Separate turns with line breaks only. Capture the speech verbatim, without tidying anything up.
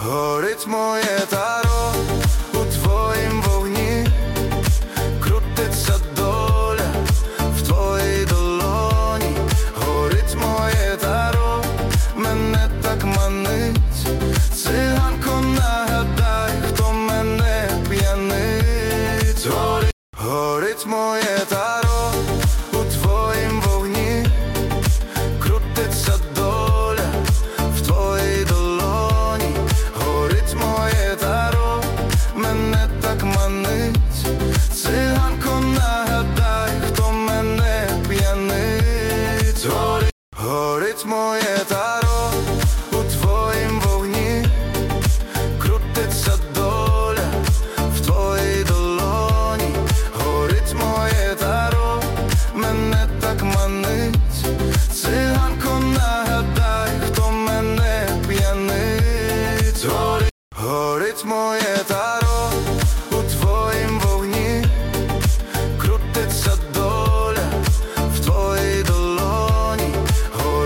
Горить моє таро у твоїм вогні, крутиться доля в твоїй долоні. Горить моє таро, мене так манить. Циганко, нагадай, хто мене п'янить. Горить, горить моє таро у твоїм вогні, крутиться доля в твоїй долоні. Горить моє таро, мене так манить. Циганко, нагадай, хто мене п'янить. Горить, горить моє таро у твоїм вогні, крутиться доля в твоїй долоні. Горить моє таро, мене так манить. Циганко, нагадай, хто мене п'янить. Горить, горить моє таро.